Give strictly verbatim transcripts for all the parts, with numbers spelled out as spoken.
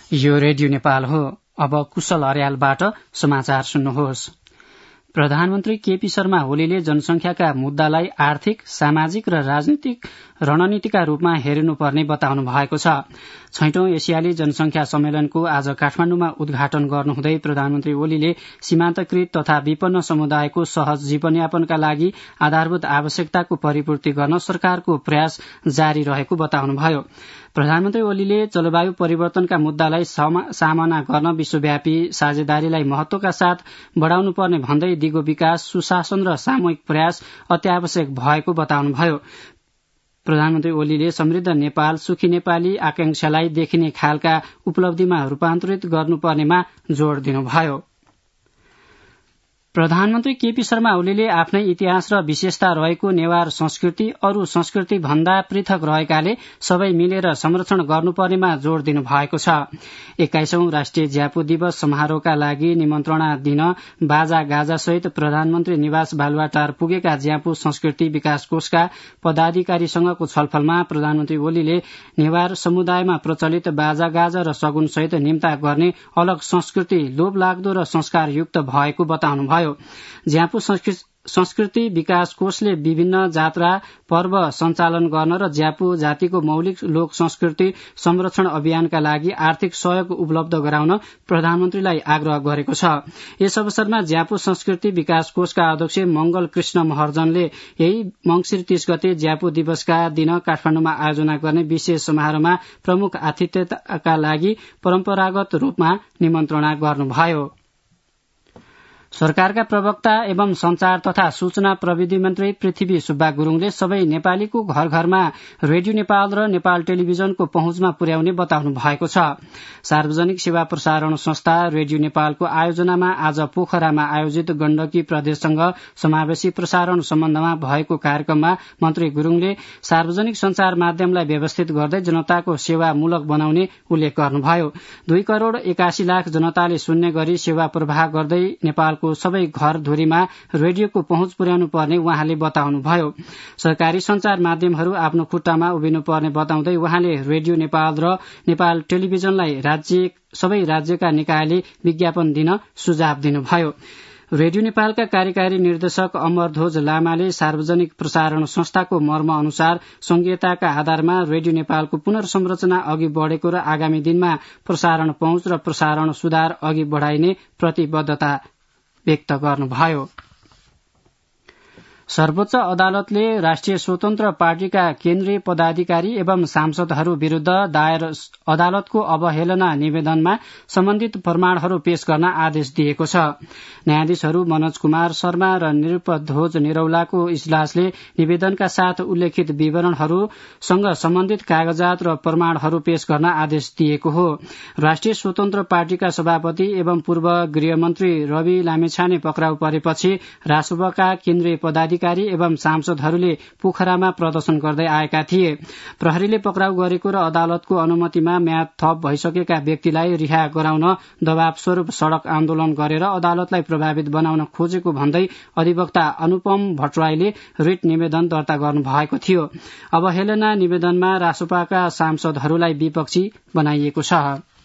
यो रेडियो नेपाल हो। अब कुशल अर्यालबाट समाचार सुन्नुहोस्। प्रधानमन्त्री केपी शर्मा ओलीले जनसंख्याका मुद्दालाई आर्थिक, सामाजिक र राजनीतिक रणनीतिका रूपमा हेरिनुपर्ने बताउनु भएको छ। छैटौं एसियाली जनसंख्या सम्मेलनको आज काठमाडौँमा उद्घाटन गर्नुहुँदै प्रधानमन्त्री ओलीले सीमान्तकृत तथा विपन्न समुदायको सहज जीवनयापनका लागि आधारभूत आवश्यकताको परिपूर्ति गर्न सरकारको प्रयास जारी रहेको बताउनुभयो। प्रधानमन्त्री ओलीले जलवायु परिवर्तनका मुद्दालाई सामना गर्न विश्वव्यापी साझेदारीलाई महत्वका साथ बढ़ाउनुपर्ने भन्दै दिगो विकास, सुशासन र सामूहिक प्रयास अत्यावश्यक भएको बताउनुभयो। प्रधानमन्त्री ओलीले समृद्ध नेपाल, सुखी नेपाली आकांक्षालाई देखिने खालका उपलब्धिमा रूपान्तरित गर्नुपर्नेमा जोड़ दिनुभयो। प्रधानमन्त्री केपी शर्मा ओलीले आफ्नै इतिहास र विशेषता रहेको नेवार संस्कृति अरू संस्कृति भन्दा पृथक रहेकाले सबै मिलेर संरक्षण गर्नुपर्नेमा जोड़ दिनु भएको छ। एक्काइसौं राष्ट्रिय ज्यापू दिवस समारोहका लागि निमन्त्रणा दिन बाजा गाजा सहित प्रधानमन्त्री निवास बालुवाटार पुगेका ज्यापू संस्कृति विकास कोषका पदाधिकारीसँगको छलफलमा प्रधानमन्त्री ओलीले नेवार समुदायमा प्रचलित बाजा गाजा र सगुन सहित निम्ता गर्ने अलग संस्कृति लोभलाग्दो र संस्कारयुक्त भएको बताउनुभयो। ज्यापू संस्कृति विकास कोषले विभिन्न जात्रा पर्व सञ्चालन गर्न र ज्यापू जातिको मौलिक लोक संस्कृति संरक्षण अभियानका लागि आर्थिक सहयोग उपलब्ध गराउन प्रधानमन्त्रीलाई आग्रह गरेको छ। यस अवसरमा ज्यापू संस्कृति विकास कोषका अध्यक्ष मंगल कृष्ण महर्जनले यही मंगिर तीस गते ज्यापू दिवसका दिन काठमाडौँमा आयोजना गर्ने विशेष समारोहमा प्रमुख आतिथ्यताका लागि परम्परागत रूपमा निमन्त्रणा गर्नुभयो। सरकारका प्रवक्ता एवं संचार तथा सूचना प्रविधि मन्त्री पृथ्वी सुब्बा गुरूङले सबै नेपालीको घर घरमा रेडियो नेपाल र नेपाल टेलिभिजनको पहुँचमा पुर्याउने बताउनु भएको छ। सार्वजनिक सेवा प्रसारण संस्था रेडियो नेपालको आयोजनामा आज पोखरामा आयोजित गण्डकी प्रदेशसँग समावेशी प्रसारण सम्बन्धमा भएको कार्यक्रममा मन्त्री गुरूङले सार्वजनिक संचार माध्यमलाई व्यवस्थित गर्दै जनताको सेवामूलक बनाउने उल्लेख गर्नुभयो। दुई करोड़ एकासी लाख जनताले सुन्ने गरी सेवा प्रवाह गर्दै नेपाल को सबै घर धुरीमा रेडियोको पहुँच पुर्याउनु पर्ने उहाँले बताउनुभयो। सरकारी संचार माध्यमहरू आफ्नो खुट्टामा उभिनु पर्ने बताउँदै उहाँले रेडियो नेपाल र नेपाल टेलिभिजनलाई राज्य सबै राज्यका निकायले विज्ञापन दिन सुझाव दिनुभयो। रेडियो नेपालका कार्यकारी निर्देशक अमरध्वज लामाले सार्वजनिक प्रसारण संस्थाको मर्म अनुसार संघीयताका आधारमा रेडियो नेपालको पुनर्संरचना अघि बढ़ेको र आगामी दिनमा प्रसारण पहुँच र प्रसारण सुधार अघि बढ़ाइने प्रतिबद्धता व्यक्त गर्नुभयो। सर्वोच्च अदालतले राष्ट्रिय स्वतन्त्र पार्टीका केन्द्रीय पदाधिकारी एवं सांसदहरू विरूद्ध दायर अदालतको अवहेलना निवेदनमा सम्बन्धित प्रमाणहरू पेश गर्न आदेश दिएको छ। न्यायाधीशहरू मनोज कुमार शर्मा र निरूपध्वज निरौलाको इजलासले निवेदनका साथ उल्लेखित विवरणहरूसँग सम्बन्धित कागजात र प्रमाणहरू पेश गर्न आदेश दिएको हो। राष्ट्रिय स्वतन्त्र पार्टीका सभापति एवं पूर्व गृहमन्त्री रवि लामेछाने पक्राउ परेपछि रासोपाका केन्द्रीय पदाधिकारी एवं सांसदहरूले पोखरामा प्रदर्शन गर्दै आएका थिए। प्रहरीले पक्राउ गरेको र अदालतको अनुमतिमा म्याद थप भइसकेका व्यक्तिलाई रिहा गराउन दबाव स्वरूप सड़क आन्दोलन गरेर अदालतलाई प्रभावित बनाउन खोजेको भन्दै अधिवक्ता अनुपम भट्टराईले रिट निवेदन दर्ता गर्नु भएको थियो। अवहेलना निवेदनमा रासोपाका सांसदहरूलाई विपक्षी बनाइएको छ।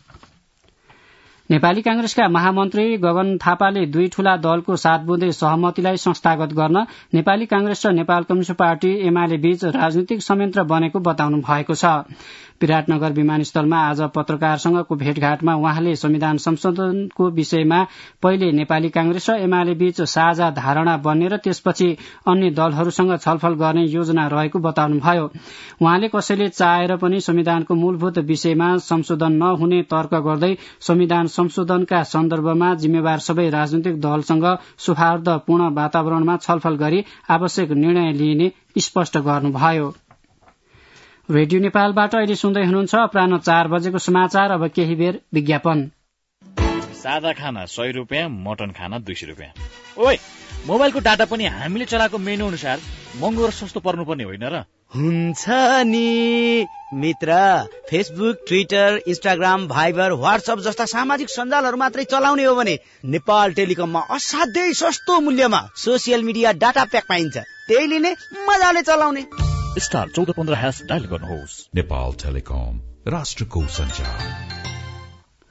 नेपाली कांग्रेसका महामन्त्री गगन थापाले दुई ठूला दलको सात बुँदे सहमतिलाई संस्थागत गर्न नेपाली कांग्रेस र नेपाल कम्युनिष्ट पार्टी एमाले बीच राजनीतिक संयन्त्र बनेको बताउनु भएको छ। विराटनगर विमानस्थलमा आज पत्रकारसँगको भेटघाटमा उहाँले संविधान संशोधनको विषयमा पहिले नेपाली कांग्रेस र एमाले बीच साझा धारणा बन्ने र त्यसपछि अन्य दलहरूसँग छलफल गर्ने योजना रहेको बताउनुभयो। उहाँले कसैले चाहेर पनि संविधानको मूलभूत विषयमा संशोधन नहुने तर्क गर्दै संविधान संशोधनका सन्दर्भमा जिम्मेवार सबै राजनीतिक दलसँग सौहार्दपूर्ण वातावरणमा छलफल गरी आवश्यक निर्णय लिइने स्पष्ट गर्नुभयो। रेडियो नेपालबाट अहिले सुन्दै हुनुहुन्छ अपराह्न चार बजेको समाचार। अब केही बेर विज्ञापन। सादा खाना सय रुपियाँ, मटन खाना दुई सय रुपियाँ। ओए, मोबाइलको डाटा पनि हामीले चलाएको मेनु अनुसार महँगो र सस्तो पर्नुपर्ने होइन र? हुन्छ नि मित्र, Facebook, Twitter, Instagram, Viber, WhatsApp जस्ता सामाजिक सञ्जालहरू मात्रै चलाउने हो भने नेपाल टेलिकममा असाध्यै सस्तो मूल्यमा सोसियल मिडिया डाटा प्याक पाइन्छ। त्यही लिने, मजाले चलाउने। स्टार चौध पन्ध्र ह्यास डायल गर्नुहोस्। नेपाल टेलिकम, राष्ट्रको सञ्चार।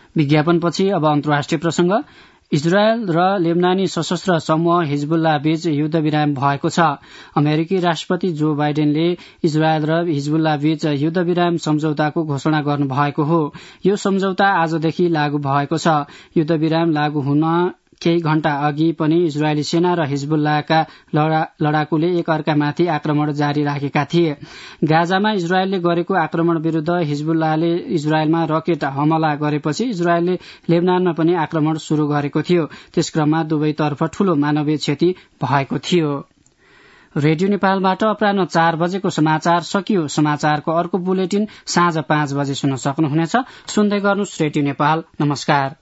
विज्ञापनपछि अब अन्तर्राष्ट्रिय प्रसंग। इजरायल र लेबनानी सशस्त्र समूह हिजबुल्लाह बीच युद्ध विराम भएको छ। अमेरिकी राष्ट्रपति जो बाइडेनले इजरायल र हिजबुल्लाह बीच युद्ध विराम सम्झौताको घोषणा गर्नुभएको हो। यो सम्झौता आजदेखि लागू भएको छ। युद्ध विराम लागू हुन केही घण्टा अघि पनि इजरायली सेना र हिजबुल्लाहका लडाकुले एक अर्कामाथि आक्रमण जारी राखेका थिए। गाजामा इजरायलले गरेको आक्रमण विरूद्ध हिजबुल्लाहले इजरायलमा रकेट हमला गरेपछि इजरायलले लेबनानमा पनि आक्रमण शुरू गरेको थियो। त्यसक्रममा दुवैतर्फ ठूलो मानवीय क्षति भएको थियो। रेडियो नेपालबाट अपराह्न चार बजेको समाचार सकियो। समाचारको अर्को बुलेटिन साँझ पाँच बजे सुन्न सक्नुहुनेछ। सुन्दै गर्नुहोस् रेडियो नेपाल। नमस्कार।